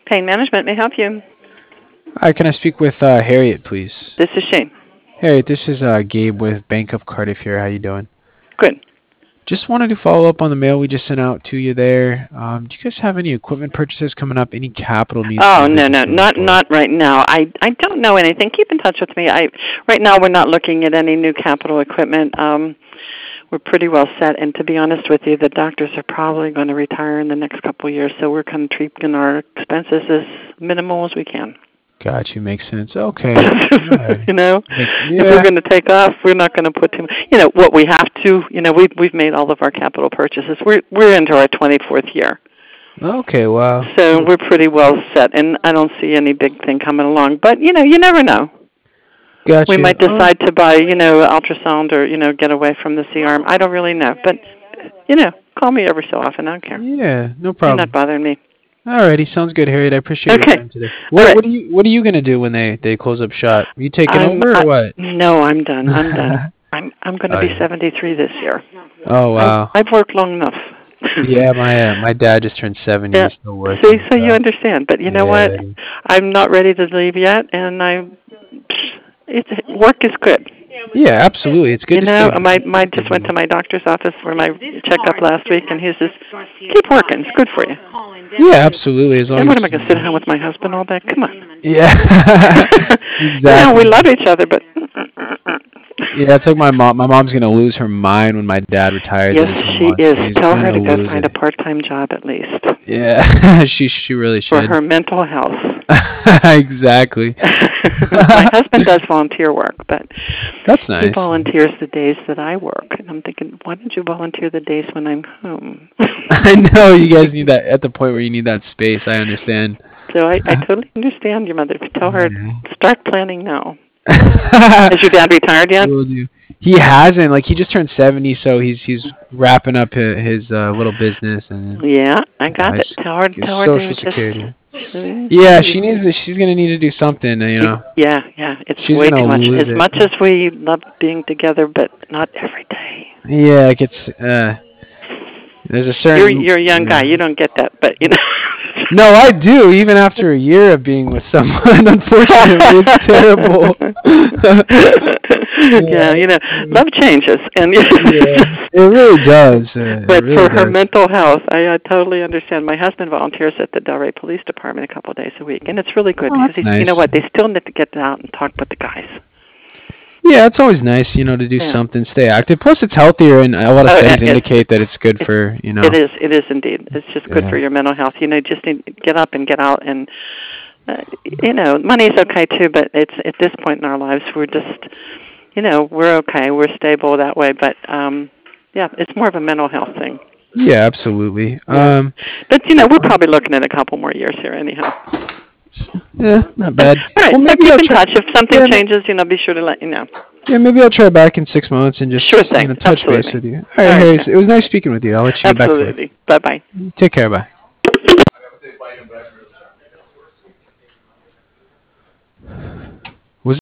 Pain management may help you. Hi, can I speak with Harriet, please? This is Shane. Harriet, this is Gabe with Bank of Cardiff here. How you doing? Good. Just wanted to follow up on the mail we just sent out to you there. Do you guys have any equipment purchases coming up? Any capital needs for Oh your no, business no, moving forward? not right now. I don't know anything. Keep in touch with me. I right now we're not looking at any new capital equipment. We're pretty well set, and to be honest with you, the doctors are probably going to retire in the next couple of years, so we're kind of treating our expenses as minimal as we can. Got you. Makes sense. Okay. Alrighty. If we're Yeah. going to take off, we're not going to put too much. What we have to. We've made all of our capital purchases. We're into our 24th year, Okay. Wow. so we're pretty well set, and I don't see any big thing coming along. But you never know. Got We you. might decide to buy, ultrasound or get away from the C-arm. I don't really know, but call me every so often. I don't care. Yeah. No You're not problem. bothering me. Alrighty. Sounds good, Harriet. I appreciate your Okay. time today. All What right. are you gonna do when they close up shop? You taking over or what? No, I'm done. I'm done. I'm going to Oh be yeah. 73 this year. Oh wow. I've worked long enough. Yeah, my dad just turned 70. Yeah. He's still See, working. so you So understand. But you know what? yeah, I'm not ready to leave yet, and work is good. yeah, absolutely. It's good to stay My just went to my doctor's office for my checkup last week, and he says, "Keep working. It's good for you." Yeah, absolutely. As And long what am I as going to sit home with my husband all day? Come on. yeah, We exactly. love each other, but Yeah, it's like my mom. My mom's gonna lose her mind when my dad retires yes, in a few she months. is. She's Tell her gonna to go lose find a it. part-time job at least Yeah, she really for should. her mental health. Exactly. My husband does volunteer work, but That's he nice. volunteers the days that I work. And I'm thinking, why don't you volunteer the days when I'm home? I know you guys need that at the point where you need that space. I understand. So I totally understand your mother. Tell her, Yeah. start planning now. Has your dad retired yet? Will do. He hasn't. Like he just turned 70, so he's wrapping up his little business and Yeah, I got it. his, Tell his her to social just. security. Yeah, she's gonna need to do something. Yeah. It's She's way gonna too much. lose As it. much as we love being together, but not every day. Yeah, it gets. There's a certain. You're a young guy. You don't get that, but No, I do. Even after a year of being with someone, unfortunately, it's terrible. Yeah, love changes, and Yeah, it really does. It but for really her does. mental health, I totally understand. My husband volunteers at the Delray Police Department a couple of days a week, and it's really good Oh, because that's nice. what, they still need to get out and talk with the guys. Yeah, it's always nice, to do Yeah. something, stay active. Plus, it's healthier, and a lot of Oh, studies it's indicate that it's good it's for. it is indeed. It's just good for Yeah. your mental health. Just need to get up and get out, and money's okay too. But it's at this point in our lives, we're just, we're okay. We're stable that way. But yeah, it's more of a mental health thing. Yeah, absolutely. Yeah. But we're probably looking at a couple more years here, anyhow. Yeah, not All bad. right. Well, So maybe keep I'll in try. touch. If something Yeah, changes, be sure to let you know. yeah, maybe I'll try back in 6 months and Sure just thing. touch base Absolutely. with you. All All right, right. Harry. It was nice speaking with you. I'll let you get back to work. Absolutely. Bye bye. Take care. Bye.